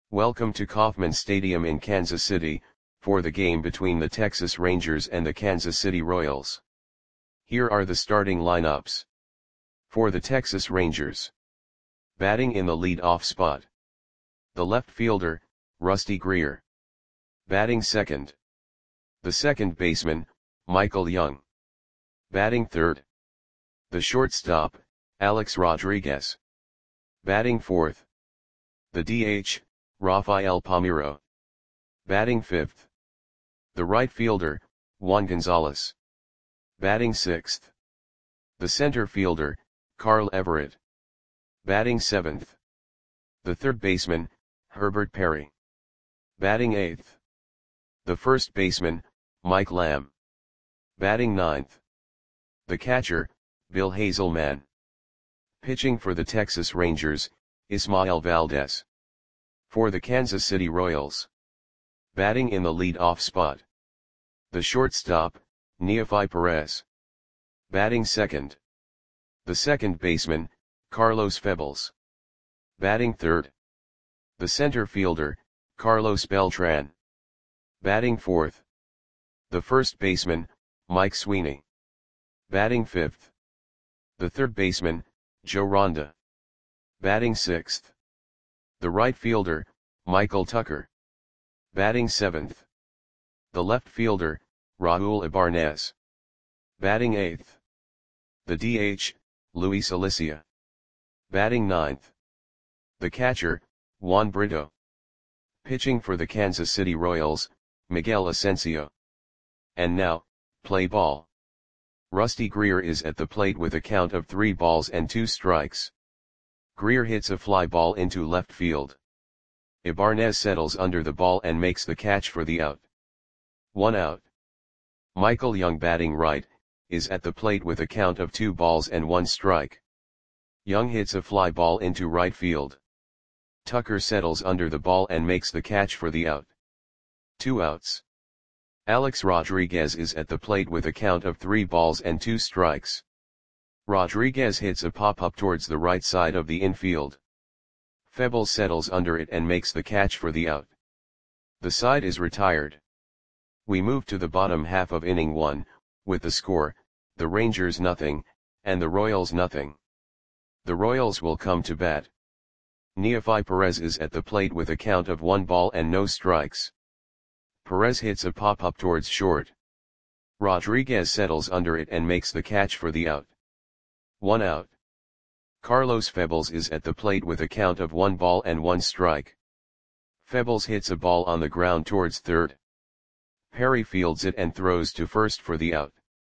Welcome to Kauffman Stadium in Kansas City, for the game between the Texas Rangers and the Kansas City Royals. Here are the starting lineups. For the Texas Rangers. Batting in the lead-off spot. The left fielder, Rusty Greer. Batting second. The second baseman, Michael Young. Batting third. The shortstop, Alex Rodriguez. Batting fourth. The DH, Rafael Palmeiro. Batting fifth. The right fielder, Juan Gonzalez. Batting sixth. The center fielder, Carl Everett. Batting seventh. The third baseman, Herbert Perry. Batting eighth. The first baseman, Mike Lamb. Batting ninth. The catcher, Bill Hazelman. Pitching for the Texas Rangers, Ismael Valdez. For the Kansas City Royals. Batting in the lead-off spot. The shortstop, Neofi Perez. Batting second. The second baseman, Carlos Febles. Batting third. The center fielder, Carlos Beltran. Batting fourth. The first baseman, Mike Sweeney. Batting fifth. The third baseman, Joe Ronda. Batting sixth. The right fielder, Michael Tucker. Batting seventh. The left fielder, Raul Ibarnez. Batting eighth. The DH, Luis Alicia. Batting ninth. The catcher, Juan Brito. Pitching for the Kansas City Royals, Miguel Asensio. And now, play ball. Rusty Greer is at the plate with a count of 3 balls and 2 strikes. Greer hits a fly ball into left field. Ibarnez settles under the ball and makes the catch for the out. 1 out. Michael Young, batting right, is at the plate with a count of 2 balls and 1 strike. Young hits a fly ball into right field. Tucker settles under the ball and makes the catch for the out. 2 outs. Alex Rodriguez is at the plate with a count of 3 balls and 2 strikes. Rodriguez hits a pop-up towards the right side of the infield. Febles settles under it and makes the catch for the out. The side is retired. We move to the bottom half of inning 1, with the score, the Rangers nothing, and the Royals nothing. The Royals will come to bat. Neofi Perez is at the plate with a count of 1 ball and no strikes. Perez hits a pop-up towards short. Rodriguez settles under it and makes the catch for the out. 1 out. Carlos Febles is at the plate with a count of 1 ball and 1 strike. Febles hits a ball on the ground towards third. Perry fields it and throws to first for the out.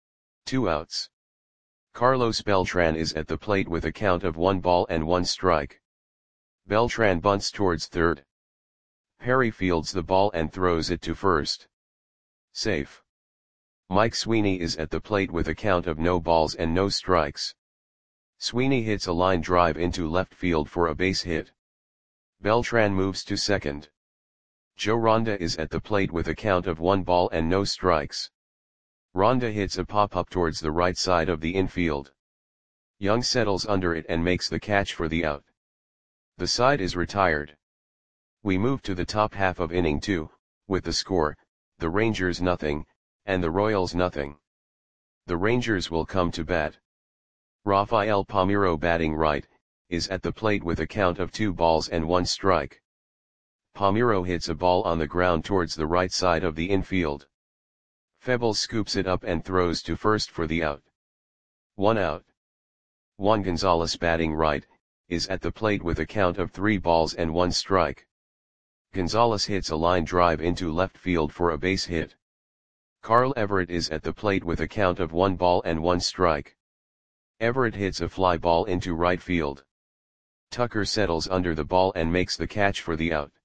2 outs. Carlos Beltran is at the plate with a count of 1 ball and 1 strike. Beltran bunts towards third. Perry fields the ball and throws it to first. Safe. Mike Sweeney is at the plate with a count of no balls and no strikes. Sweeney hits a line drive into left field for a base hit. Beltran moves to second. Joe Ronda is at the plate with a count of 1 ball and no strikes. Ronda hits a pop-up towards the right side of the infield. Young settles under it and makes the catch for the out. The side is retired. We move to the top half of inning 2, with the score, the Rangers nothing, and the Royals nothing. The Rangers will come to bat. Rafael Palmeiro, batting right, is at the plate with a count of 2 balls and 1 strike. Palmeiro hits a ball on the ground towards the right side of the infield. Febles scoops it up and throws to first for the out. 1 out. Juan Gonzalez, batting right, is at the plate with a count of 3 balls and 1 strike. Gonzalez hits a line drive into left field for a base hit. Carl Everett is at the plate with a count of 1 ball and 1 strike. Everett hits a fly ball into right field. Tucker settles under the ball and makes the catch for the out.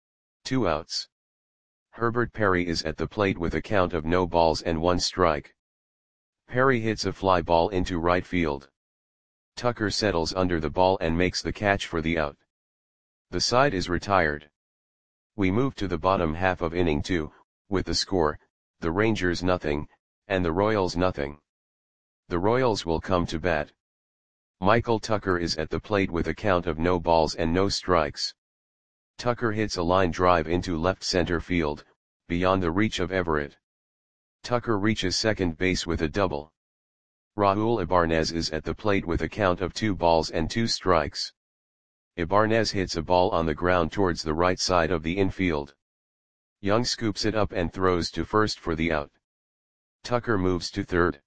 2 outs. Herbert Perry is at the plate with a count of no balls and 1 strike. Perry hits a fly ball into right field. Tucker settles under the ball and makes the catch for the out. The side is retired. We move to the bottom half of inning 2, with the score, the Rangers nothing, and the Royals nothing. The Royals will come to bat. Michael Tucker is at the plate with a count of no balls and no strikes. Tucker hits a line drive into left center field, beyond the reach of Everett. Tucker reaches second base with a double. Raul Ibanez is at the plate with a count of 2 balls and 2 strikes. Ibanez hits a ball on the ground towards the right side of the infield. Young scoops it up and throws to first for the out. Tucker moves to third.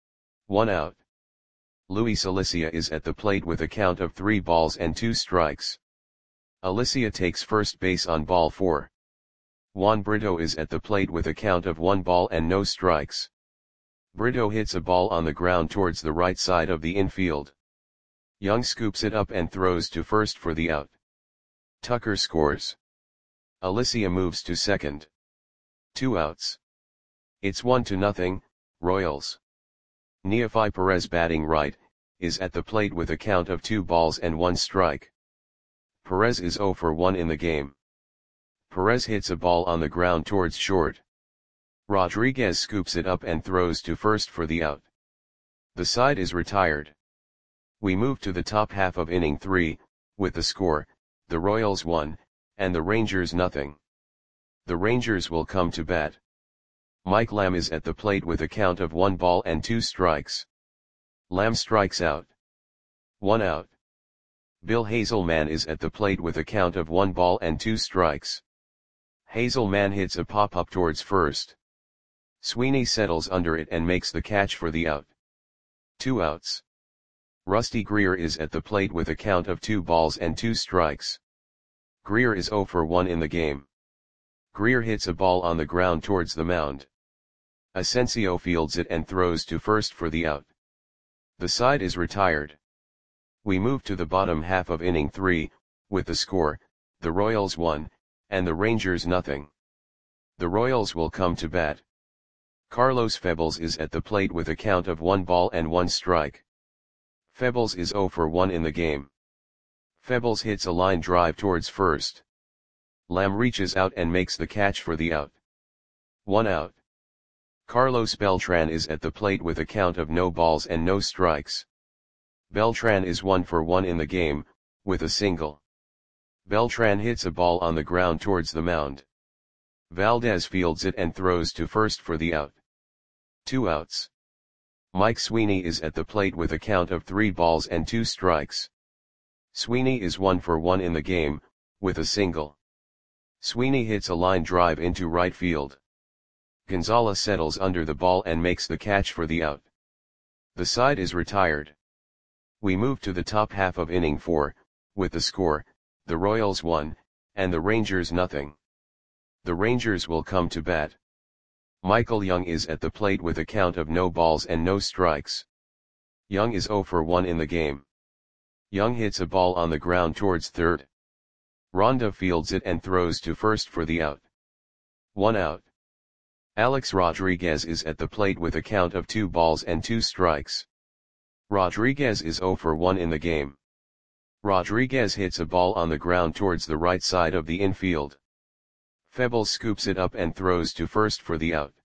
1 out. Luis Alicia is at the plate with a count of 3 balls and 2 strikes. Alicia takes first base on ball 4. Juan Brito is at the plate with a count of 1 ball and no strikes. Brito hits a ball on the ground towards the right side of the infield. Young scoops it up and throws to first for the out. Tucker scores. Alicia moves to second. 2 outs. It's 1-0, Royals. Neofi Perez, batting right, is at the plate with a count of 2 balls and 1 strike. Perez is 0 for 1 in the game. Perez hits a ball on the ground towards short. Rodriguez scoops it up and throws to first for the out. The side is retired. We move to the top half of inning 3, with the score, the Royals 1, and the Rangers 0. The Rangers will come to bat. Mike Lamb is at the plate with a count of 1 ball and 2 strikes. Lamb strikes out. 1 out. Bill Hazelman is at the plate with a count of 1 ball and 2 strikes. Hazelman hits a pop-up towards first. Sweeney settles under it and makes the catch for the out. 2 outs. Rusty Greer is at the plate with a count of 2 balls and 2 strikes. Greer is 0 for 1 in the game. Greer hits a ball on the ground towards the mound. Asensio fields it and throws to first for the out. The side is retired. We move to the bottom half of inning 3, with the score, the Royals 1, and the Rangers 0. The Royals will come to bat. Carlos Febles is at the plate with a count of 1 ball and 1 strike. Febles is 0 for 1 in the game. Febles hits a line drive towards first. Lamb reaches out and makes the catch for the out. 1 out. Carlos Beltran is at the plate with a count of no balls and no strikes. Beltran is 1 for 1 in the game, with a single. Beltran hits a ball on the ground towards the mound. Valdez fields it and throws to first for the out. 2 outs. Mike Sweeney is at the plate with a count of 3 balls and 2 strikes. Sweeney is 1 for 1 in the game, with a single. Sweeney hits a line drive into right field. Gonzalez settles under the ball and makes the catch for the out. The side is retired. We move to the top half of inning 4, with the score, the Royals 1, and the Rangers 0. The Rangers will come to bat. Michael Young is at the plate with a count of no balls and no strikes. Young is 0 for 1 in the game. Young hits a ball on the ground towards third. Ronda fields it and throws to first for the out. 1 out. Alex Rodriguez is at the plate with a count of 2 balls and 2 strikes. Rodriguez is 0 for 1 in the game. Rodriguez hits a ball on the ground towards the right side of the infield. Febles scoops it up and throws to first for the out.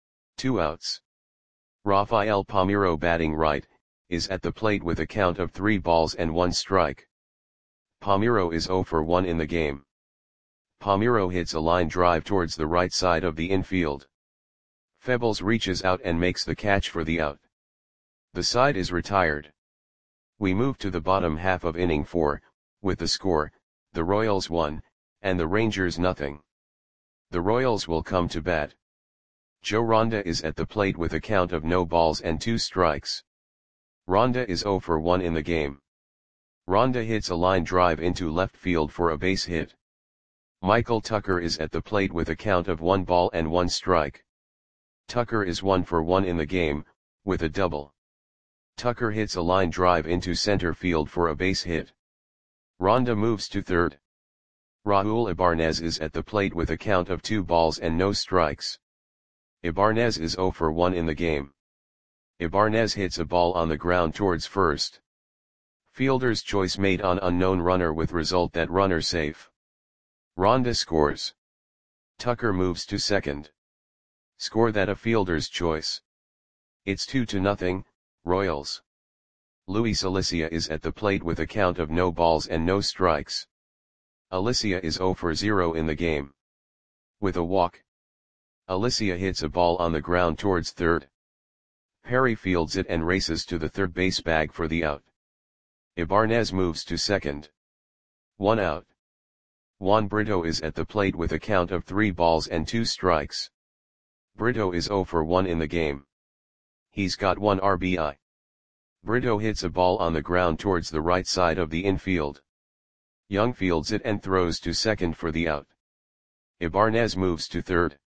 2 outs. Rafael Palmeiro, batting right, is at the plate with a count of 3 balls and 1 strike. Palmeiro is 0 for 1 in the game. Palmeiro hits a line drive towards the right side of the infield. Febles reaches out and makes the catch for the out. The side is retired. We move to the bottom half of inning 4, with the score, the Royals 1, and the Rangers 0. The Royals will come to bat. Joe Ronda is at the plate with a count of no balls and 2 strikes. Ronda is 0 for 1 in the game. Ronda hits a line drive into left field for a base hit. Michael Tucker is at the plate with a count of 1 ball and 1 strike. Tucker is 1 for 1 in the game, with a double. Tucker hits a line drive into center field for a base hit. Ronda moves to third. Raul Ibanez is at the plate with a count of 2 balls and no strikes. Ibanez is 0 for 1 in the game. Ibanez hits a ball on the ground towards first. Fielder's choice made on unknown runner with result that runner safe. Ronda scores. Tucker moves to second. Score that a fielder's choice. It's 2-0, Royals. Luis Alicia is at the plate with a count of no balls and no strikes. Alicia is 0 for 0 in the game. With a walk, Alicia hits a ball on the ground towards third. Perry fields it and races to the third base bag for the out. Ibanez moves to second. 1 out. Juan Brito is at the plate with a count of 3 balls and 2 strikes. Brito is 0 for 1 in the game. He's got 1 RBI. Brito hits a ball on the ground towards the right side of the infield. Young fields it and throws to second for the out. Ibanez moves to third.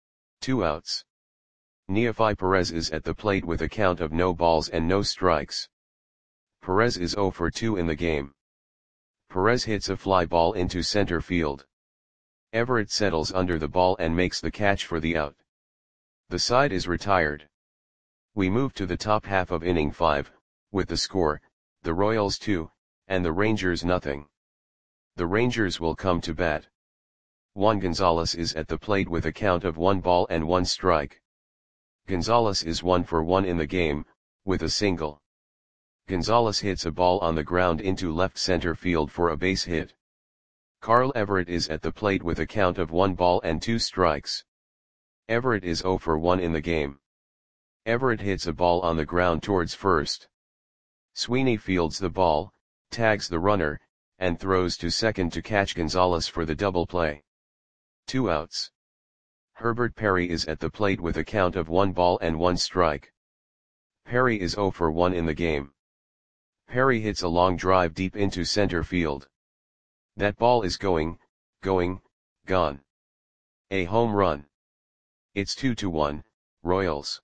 2 outs. Neofi Perez is at the plate with a count of no balls and no strikes. Perez is 0 for 2 in the game. Perez hits a fly ball into center field. Everett settles under the ball and makes the catch for the out. The side is retired. We move to the top half of inning 5, with the score, the Royals 2, and the Rangers nothing. The Rangers will come to bat. Juan Gonzalez is at the plate with a count of 1 ball and 1 strike. Gonzalez is 1 for 1 in the game, with a single. Gonzalez hits a ball on the ground into left center field for a base hit. Carl Everett is at the plate with a count of 1 ball and 2 strikes. Everett is 0 for 1 in the game. Everett hits a ball on the ground towards first. Sweeney fields the ball, tags the runner, and throws to second to catch Gonzalez for the double play. 2 outs. Herbert Perry is at the plate with a count of 1 ball and 1 strike. Perry is 0 for 1 in the game. Perry hits a long drive deep into center field. That ball is going, gone. A home run. It's 2-1, Royals.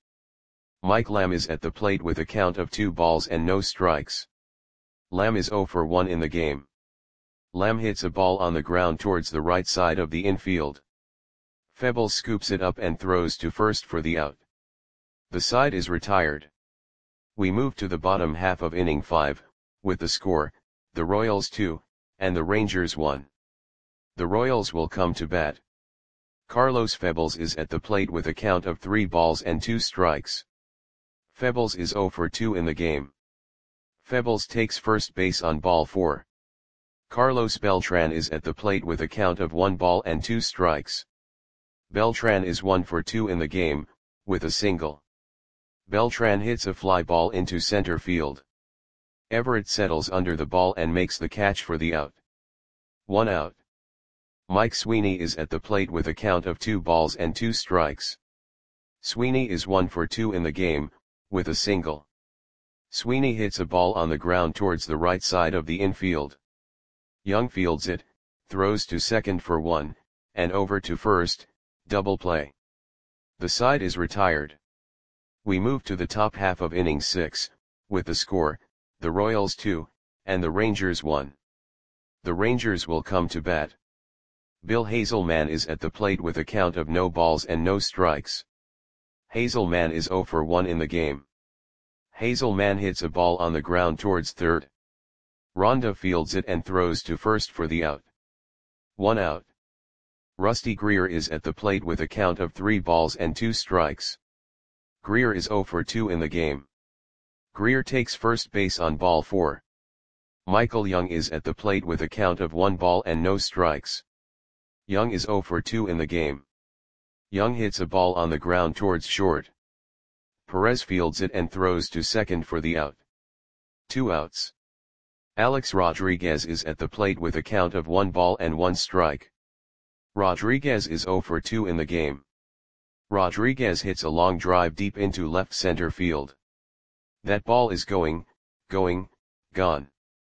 Mike Lamb is at the plate with a count of 2 balls and no strikes. Lamb is 0 for 1 in the game. Lamb hits a ball on the ground towards the right side of the infield. Febles scoops it up and throws to first for the out. The side is retired. We move to the bottom half of inning 5, with the score, the Royals 2, and the Rangers 1. The Royals will come to bat. Carlos Febles is at the plate with a count of 3 balls and 2 strikes. Febles is 0 for 2 in the game. Febles takes first base on ball 4. Carlos Beltran is at the plate with a count of 1 ball and 2 strikes. Beltran is 1 for 2 in the game, with a single. Beltran hits a fly ball into center field. Everett settles under the ball and makes the catch for the out. 1 out. Mike Sweeney is at the plate with a count of 2 balls and 2 strikes. Sweeney is 1 for 2 in the game, with a single. Sweeney hits a ball on the ground towards the right side of the infield. Young fields it, throws to second for 1, and over to first, double play. The side is retired. We move to the top half of inning 6, with the score, the Royals 2, and the Rangers 1. The Rangers will come to bat. Bill Hazelman is at the plate with a count of no balls and no strikes. Hazelman is 0 for 1 in the game. Hazelman hits a ball on the ground towards third. Ronda fields it and throws to first for the out. 1 out. Rusty Greer is at the plate with a count of 3 balls and 2 strikes. Greer is 0 for 2 in the game. Greer takes first base on ball 4. Michael Young is at the plate with a count of 1 ball and no strikes. Young is 0 for 2 in the game. Young hits a ball on the ground towards short. Perez fields it and throws to second for the out. 2 outs. Alex Rodriguez is at the plate with a count of 1 ball and 1 strike. Rodriguez is 0 for 2 in the game. Rodriguez hits a long drive deep into left center field. That ball is going, gone.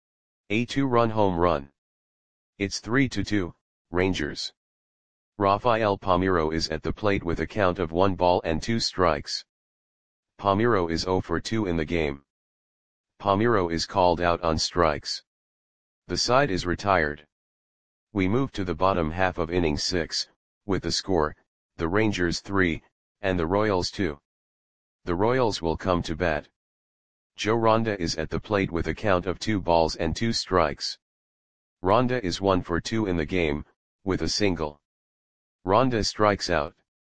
A 2-run home run. It's 3-2, Rangers. Rafael Palmeiro is at the plate with a count of 1 ball and 2 strikes. Palmeiro is 0 for 2 in the game. Palmeiro is called out on strikes. The side is retired. We move to the bottom half of inning 6, with the score, the Rangers 3, and the Royals 2. The Royals will come to bat. Joe Ronda is at the plate with a count of 2 balls and 2 strikes. Ronda is 1 for 2 in the game, with a single. Ronda strikes out.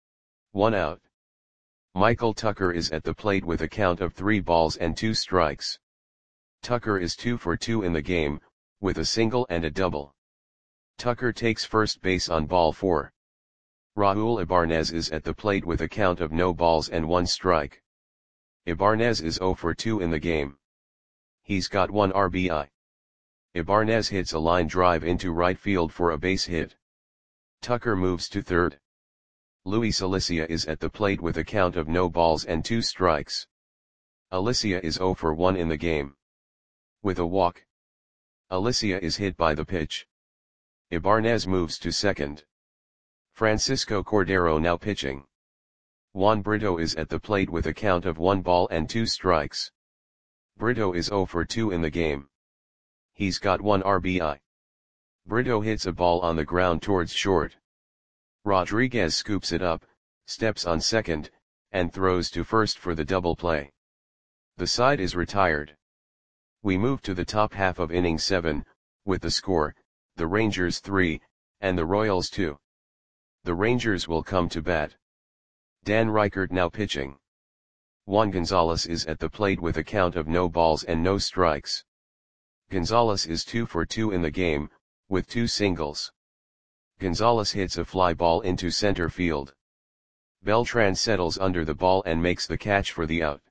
1 out. Michael Tucker is at the plate with a count of 3 balls and 2 strikes. Tucker is 2 for 2 in the game, with a single and a double. Tucker takes first base on ball 4. Raul Ibanez is at the plate with a count of no balls and 1 strike. Ibanez is 0 for 2 in the game. He's got 1 RBI. Ibanez hits a line drive into right field for a base hit. Tucker moves to third. Luis Alicia is at the plate with a count of no balls and 2 strikes. Alicia is 0 for 1 in the game. With a walk, Alicia is hit by the pitch. Ibanez moves to second. Francisco Cordero now pitching. Juan Brito is at the plate with a count of 1 ball and 2 strikes. Brito is 0 for 2 in the game. He's got 1 RBI. Brito hits a ball on the ground towards short. Rodriguez scoops it up, steps on second, and throws to first for the double play. The side is retired. We move to the top half of inning 7, with the score, the Rangers 3, and the Royals 2. The Rangers will come to bat. Dan Reichert now pitching. Juan Gonzalez is at the plate with a count of no balls and no strikes. Gonzalez is 2 for 2 in the game, with 2 singles. Gonzalez hits a fly ball into center field. Beltran settles under the ball and makes the catch for the out.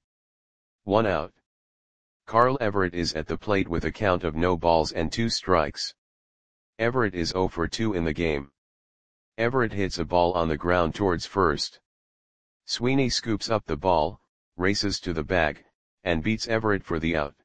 1 out. Carl Everett is at the plate with a count of no balls and 2 strikes. Everett is 0 for 2 in the game. Everett hits a ball on the ground towards first. Sweeney scoops up the ball, races to the bag, and beats Everett for the out.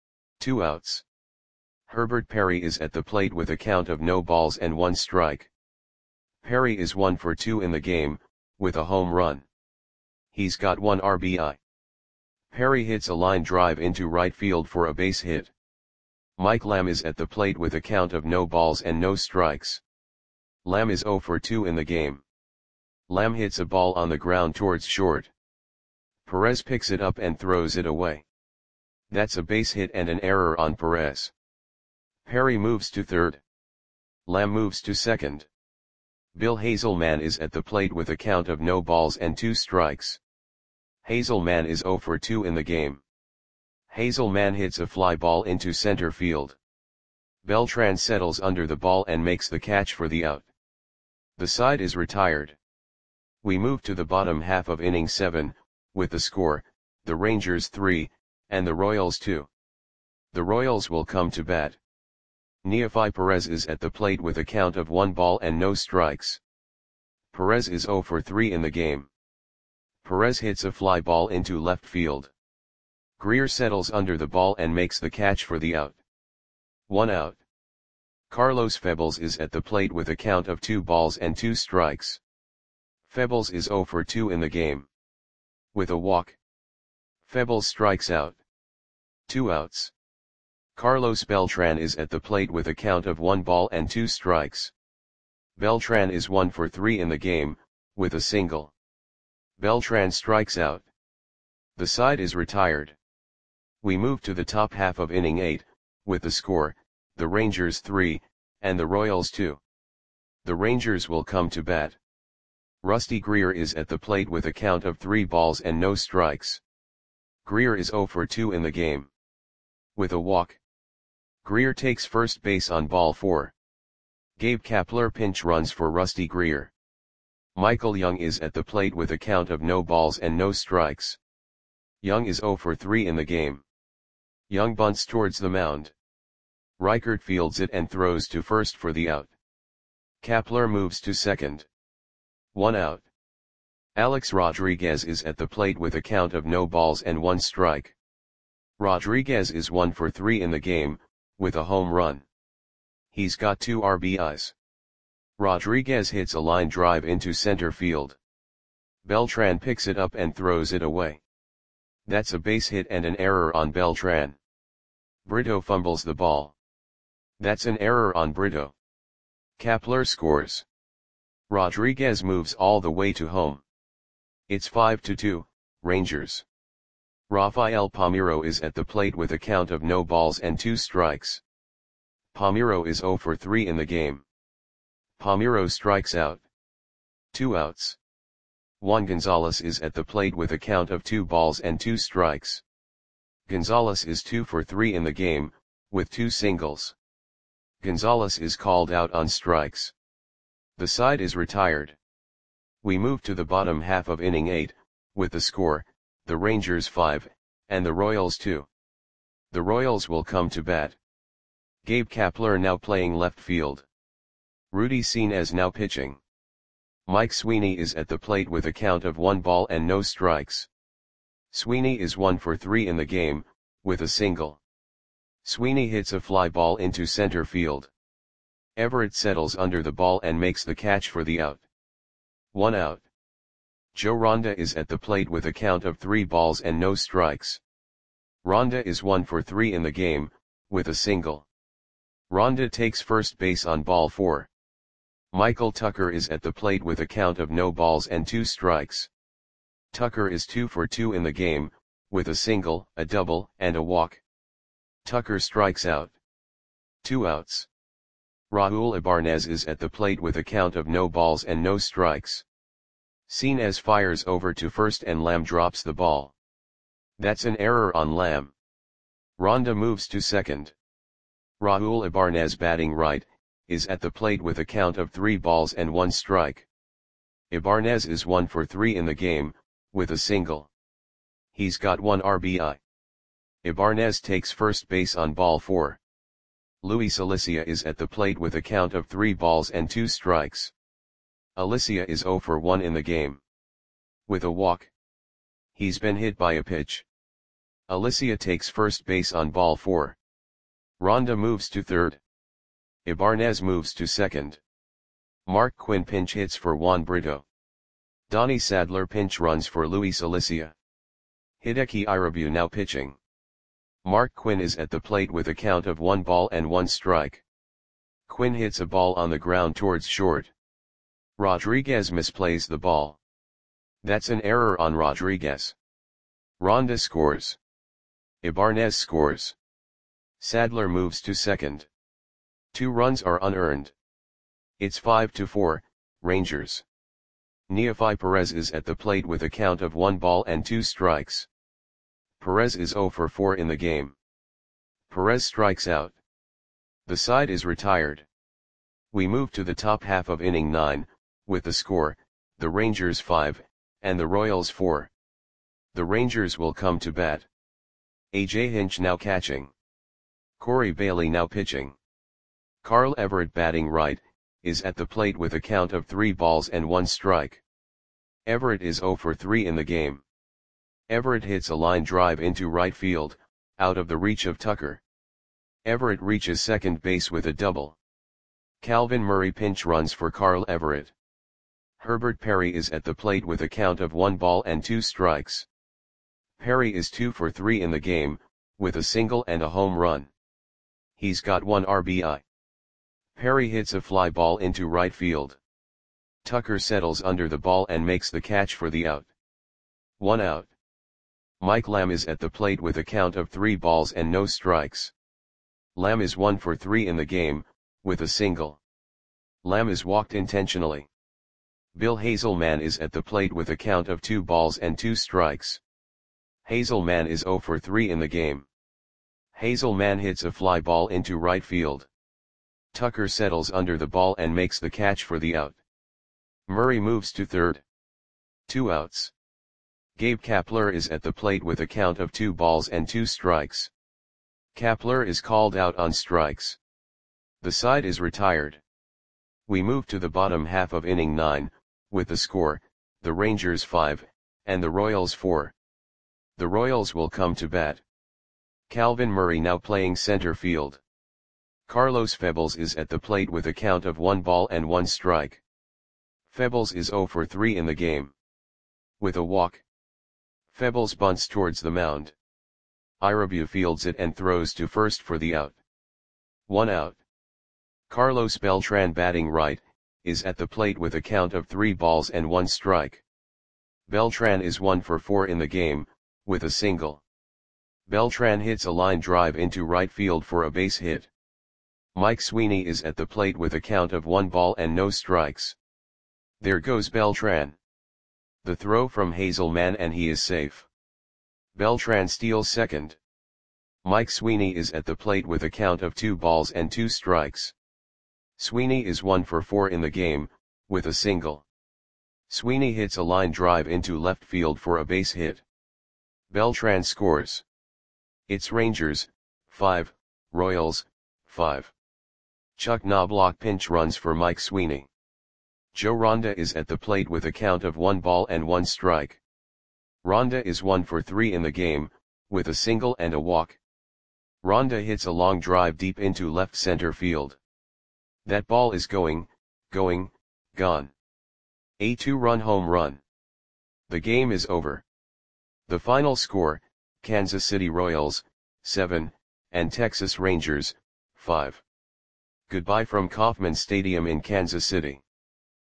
2 outs. Herbert Perry is at the plate with a count of no balls and 1 strike. Perry is 1 for 2 in the game, with a home run. He's got 1 RBI. Perry hits a line drive into right field for a base hit. Mike Lamb is at the plate with a count of no balls and no strikes. Lamb is 0 for 2 in the game. Lamb hits a ball on the ground towards short. Perez picks it up and throws it away. That's a base hit and an error on Perez. Perry moves to third. Lamb moves to second. Bill Hazelman is at the plate with a count of no balls and 2 strikes. Hazelman is 0 for 2 in the game. Hazelman hits a fly ball into center field. Beltran settles under the ball and makes the catch for the out. The side is retired. We move to the bottom half of inning 7, with the score, the Rangers 3, and the Royals 2. The Royals will come to bat. Neefi Perez is at the plate with a count of 1 ball and no strikes. Perez is 0 for 3 in the game. Perez hits a fly ball into left field. Greer settles under the ball and makes the catch for the out. 1 out. Carlos Febles is at the plate with a count of 2 balls and 2 strikes. Febles is 0 for 2 in the game. With a walk, Febles strikes out. 2 outs. Carlos Beltran is at the plate with a count of 1 ball and 2 strikes. Beltran is 1 for 3 in the game, with a single. Beltran strikes out. The side is retired. We move to the top half of inning 8, with the score, the Rangers 3, and the Royals 2. The Rangers will come to bat. Rusty Greer is at the plate with a count of 3 balls and no strikes. Greer is 0 for 2 in the game. With a walk, Greer takes first base on ball 4. Gabe Kapler pinch runs for Rusty Greer. Michael Young is at the plate with a count of no balls and no strikes. Young is 0 for 3 in the game. Young bunts towards the mound. Reichert fields it and throws to first for the out. Kapler moves to second. 1 out. Alex Rodriguez is at the plate with a count of no balls and 1 strike. Rodriguez is 1 for 3 in the game, with a home run. He's got 2 RBIs. Rodriguez hits a line drive into center field. Beltran picks it up and throws it away. That's a base hit and an error on Beltran. Brito fumbles the ball. That's an error on Brito. Kapler scores. Rodriguez moves all the way to home. It's 5-2, Rangers. Rafael Palmeiro is at the plate with a count of no balls and 2 strikes. Palmeiro is 0 for 3 in the game. Palmeiro strikes out. 2 outs. Juan Gonzalez is at the plate with a count of 2 balls and 2 strikes. Gonzalez is 2 for 3 in the game, with 2 singles. Gonzalez is called out on strikes. The side is retired. We move to the bottom half of inning 8, with the score, the Rangers 5, and the Royals 2. The Royals will come to bat. Gabe Kapler now playing left field. Rudy Senes now pitching. Mike Sweeney is at the plate with a count of 1 ball and no strikes. Sweeney is 1 for 3 in the game, with a single. Sweeney hits a fly ball into center field. Everett settles under the ball and makes the catch for the out. 1 out. Joe Ronda is at the plate with a count of 3 balls and no strikes. Ronda is 1 for 3 in the game, with a single. Ronda takes first base on ball 4. Michael Tucker is at the plate with a count of no balls and 2 strikes. Tucker is 2 for 2 in the game, with a single, a double, and a walk. Tucker strikes out. 2 outs. Raul Ibanez is at the plate with a count of no balls and no strikes. Senes fires over to first and Lamb drops the ball. That's an error on Lamb. Ronda moves to second. Raul Ibanez batting right, is at the plate with a count of 3 balls and 1 strike. Ibanez is 1 for 3 in the game, with a single. He's got 1 RBI. Ibanez takes first base on ball 4. Luis Alicia is at the plate with a count of 3 balls and 2 strikes. Alicia is 0 for 1 in the game. With a walk. He's been hit by a pitch. Alicia takes first base on ball 4. Ronda moves to third. Ibanez moves to second. Mark Quinn pinch hits for Juan Brito. Donnie Sadler pinch runs for Luis Alicia. Hideki Irabu now pitching. Mark Quinn is at the plate with a count of 1 ball and 1 strike. Quinn hits a ball on the ground towards short. Rodriguez misplays the ball. That's an error on Rodriguez. Ronda scores. Ibanez scores. Sadler moves to second. 2 runs are unearned. It's 5-4, Rangers. Neofi Perez is at the plate with a count of 1 ball and 2 strikes. Perez is 0 for 4 in the game. Perez strikes out. The side is retired. We move to the top half of inning 9, with the score, the Rangers 5, and the Royals 4. The Rangers will come to bat. AJ Hinch now catching. Corey Bailey now pitching. Carl Everett batting right, is at the plate with a count of 3 balls and 1 strike. Everett is 0 for 3 in the game. Everett hits a line drive into right field, out of the reach of Tucker. Everett reaches second base with a double. Calvin Murray pinch runs for Carl Everett. Herbert Perry is at the plate with a count of 1 ball and 2 strikes. Perry is 2 for 3 in the game, with a single and a home run. He's got 1 RBI. Perry hits a fly ball into right field. Tucker settles under the ball and makes the catch for the out. 1 out. Mike Lamb is at the plate with a count of 3 balls and no strikes. Lamb is 1 for 3 in the game, with a single. Lamb is walked intentionally. Bill Hazelman is at the plate with a count of 2 balls and 2 strikes. Hazelman is 0 for 3 in the game. Hazelman hits a fly ball into right field. Tucker settles under the ball and makes the catch for the out. Murray moves to third. 2 outs. Gabe Kapler is at the plate with a count of 2 balls and 2 strikes. Kapler is called out on strikes. The side is retired. We move to the bottom half of inning 9, with the score, the Rangers 5, and the Royals 4. The Royals will come to bat. Calvin Murray now playing center field. Carlos Febles is at the plate with a count of 1 ball and 1 strike. Febles is 0 for 3 in the game. With a walk. Febles bunts towards the mound. Irabu fields it and throws to first for the out. 1 out. Carlos Beltran batting right, is at the plate with a count of 3 balls and 1 strike. Beltran is 1 for 4 in the game, with a single. Beltran hits a line drive into right field for a base hit. Mike Sweeney is at the plate with a count of 1 ball and no strikes. There goes Beltran. The throw from Hazelman and he is safe. Beltran steals second. Mike Sweeney is at the plate with a count of 2 balls and 2 strikes. Sweeney is 1 for 4 in the game, with a single. Sweeney hits a line drive into left field for a base hit. Beltran scores. It's Rangers, 5, Royals, 5. Chuck Knobloch pinch runs for Mike Sweeney. Joe Ronda is at the plate with a count of 1 ball and 1 strike. Ronda is 1 for 3 in the game, with a single and a walk. Ronda hits a long drive deep into left center field. That ball is going, gone. A 2-run home run. The game is over. The final score, Kansas City Royals, 7, and Texas Rangers, 5. Goodbye from Kauffman Stadium in Kansas City.